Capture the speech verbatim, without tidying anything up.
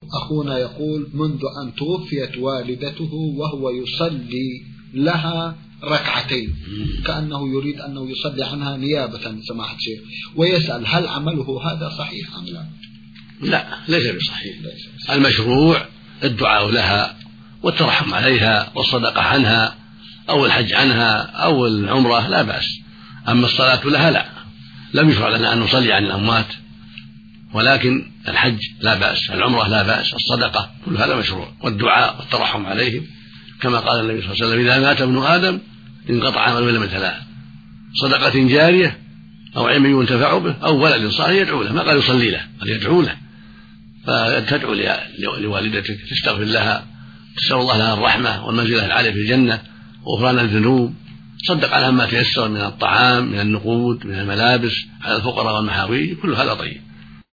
أخونا يقول: منذ أن توفيت والدته وهو يصلي لها ركعتين، كأنه يريد أنه يصلي عنها نيابة سماحة الشيخ، ويسأل هل عمله هذا صحيح أم لا؟ لا، ليس بصحيح. المشروع الدعاء لها والترحم عليها والصدقة عنها أو الحج عنها أو العمرة لا بأس. أما الصلاة لها لا، لم يشرع لنا أن نصلي عن الأموات، ولكن الحج لا بأس، العمرة لا بأس، الصدقة كل هذا مشروع، والدعاء والترحم عليهم، كما قال النبي صلى الله عليه وسلم: إذا مات ابن آدم انقطع عمله إلا من ثلاث: صدقة جارية أو علم ينتفع به أو ولد صالح يدعو له. ما قال يصلي له، قال يدعو له. فتدعو لوالدتك، تستغفر لها، تسأل الله لها الرحمة والمنزلة العالية في الجنة وغفران الذنوب، صدق عنها ما تيسر من الطعام، من النقود، من الملابس على الفقراء والمحاويج، كل هذا طيب.